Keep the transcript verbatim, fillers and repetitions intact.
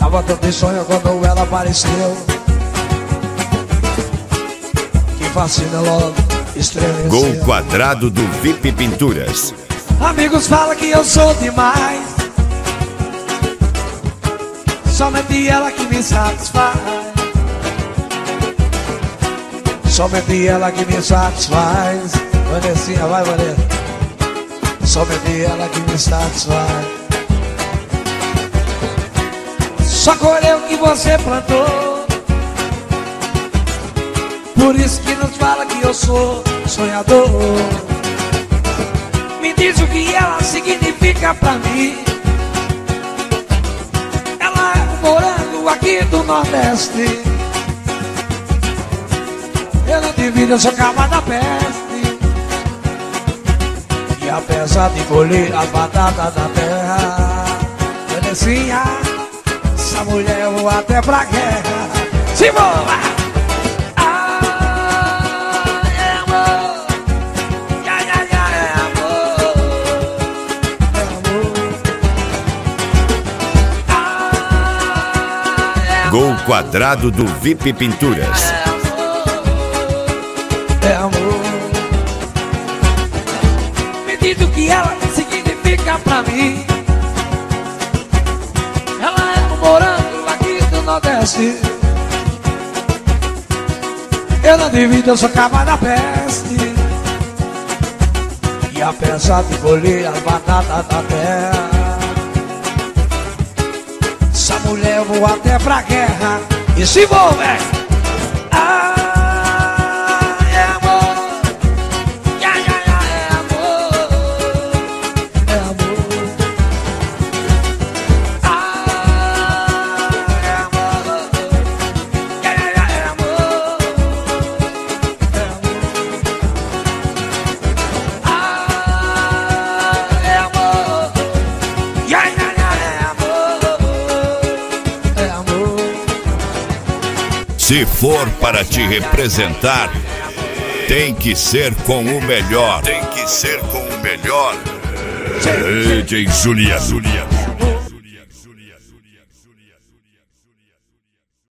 Tava tanto em sonho quando ela apareceu, que fascina logo, estremeceu. Gol quadrado do V I P Pinturas. Amigos falam que eu sou demais, somente ela que me satisfaz. Somente ela que me satisfaz. Vanessinha, vai, Vanessa. Somente ela que me satisfaz. Só colheu o que você plantou, por isso que nos fala que eu sou sonhador. Me diz o que ela significa pra mim. Ela é um morango aqui do Nordeste. Eu não divido, eu sou calma da peste. E apesar de colher as batatas da terra, Vanessinha, essa mulher eu vou até pra guerra. Se voa! Ah, é amor. Ya, ya, ya, é amor. É amor. Ah, é amor. Gol quadrado do V I P Pinturas. É amor. Me diz o que ela significa pra mim. Ela é um morango aqui do Nordeste. Eu não divido, eu sou cava da peste. E apesar de colher as batatas da terra, essa mulher eu vou até pra guerra. E se vou, velho. Se for para te representar, tem que ser com o melhor. Tem que ser com o melhor. D J Juliano.